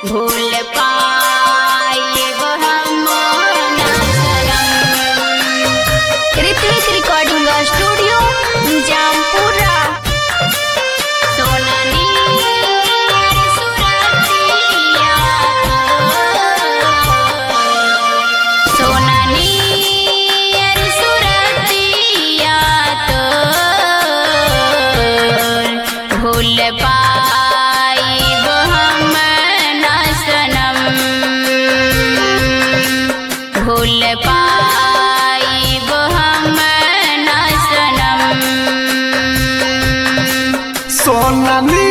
भूल पाएब हम ना सनम। Ritwik recording studio Jampura. सोननी सुरतिया सोननी सुरतिया तो भूल पाएब हम ना सनम। भूल पाएब हम ना सनम। सोननी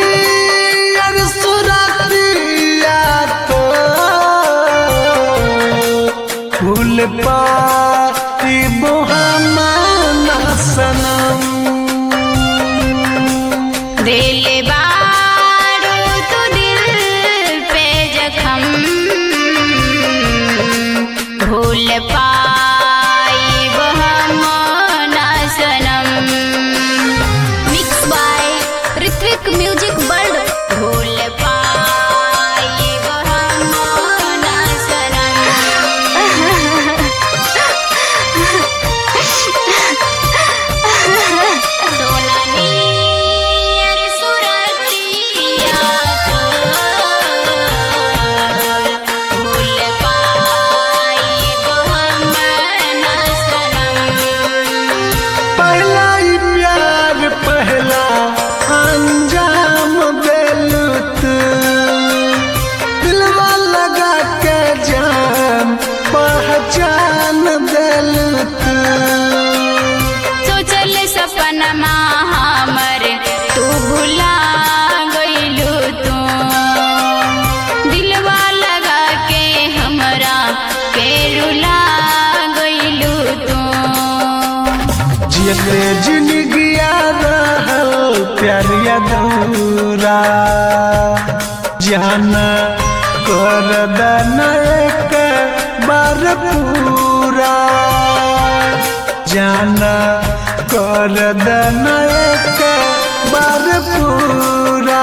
सुरतिया तो भूल पाएब हम ना सनम। दिल बारू तू दिल पे जख्म भूल पाएब हम ना सनम। Mix by Ritwik music world. भूल पाएब हम ना सनम। सोननी सुरतिया भूल पाएब हम ना सनम। पहला ही प्यार पहला अंजाम देलू तू। दिलवा लगा के जान पहचान देलू तू। सोचल सपनमा हमर तू भुला गइलू तू। दिलवा लगा के हमरा के रुला गइलू तू। जियते जिंदगिया रहल प्यार अधूरा। जाना कर देना एक बार पूरा। जाना कर देना एक बार पूरा।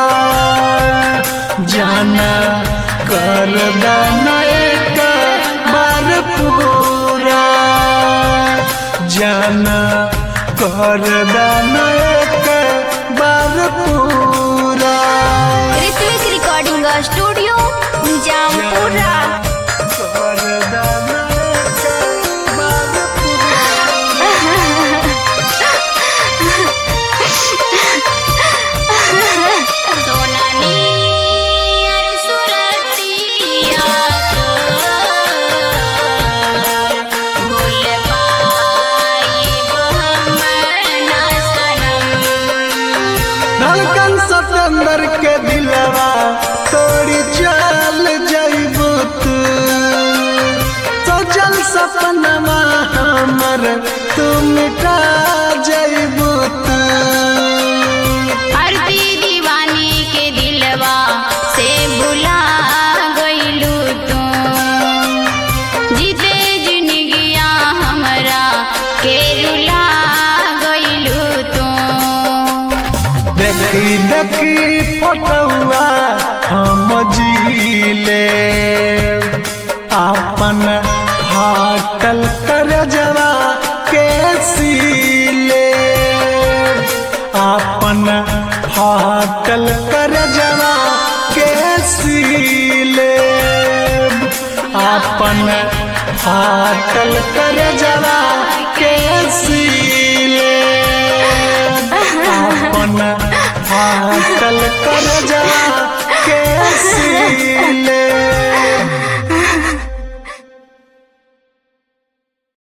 जाना कर देना एक बार पूरा। जाना कर देना एक बार पूरा। Ritwik recording studio Jampura. कर देना एक बार पूरा। सोननी सुरतिया भूल पाएब हम ना सनम। धड़कन सतेंदर के दिलवा तोड़ी चल जइबू तू। सोचल सपनमा हमर तू मिटा जइबू तू। आरती दीवानी के दिलवा से भुला गइलू तू। जीते जिंदगिया हमरा के रुला गइलू तू। देखी देखी फोटुआ हम जीले। अपन हाटल कर जवा के सीले। अपन हाटल कर जवा के सीले। अपन हाटल कर जवा के सीले। अपन हाथ